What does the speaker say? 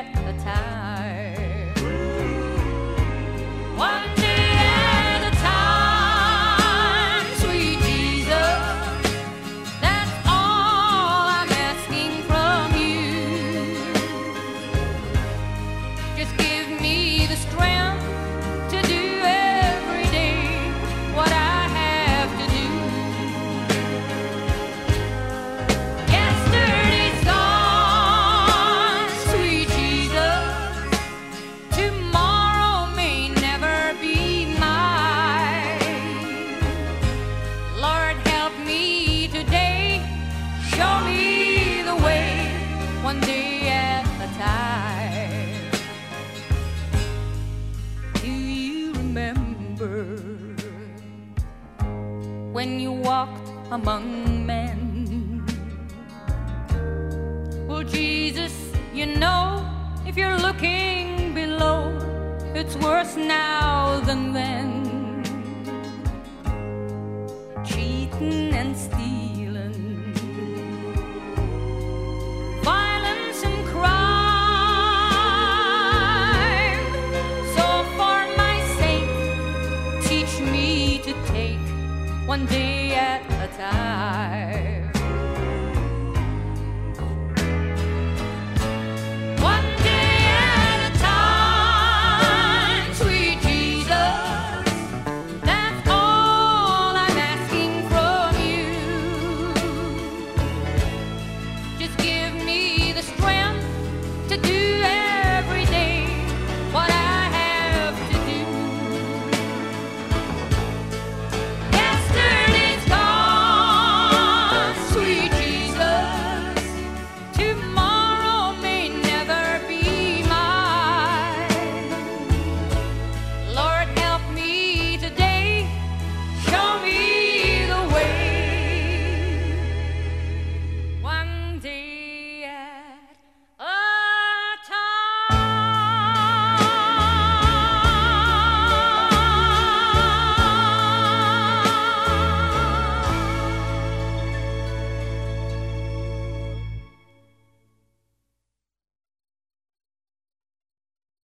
at a time. One day at a time, sweet Jesus. That's all I'm asking from you. Just give me the strength to do every day what I have to do. Yesterday's gone, sweet Jesus. Tomorrow may never be mine. Lord, help me today. Show me the way, one day at a time. Do you remember when you walked among men? Well, Jesus, you know, if you're looking below, it's worse now than then. Cheating and stealing,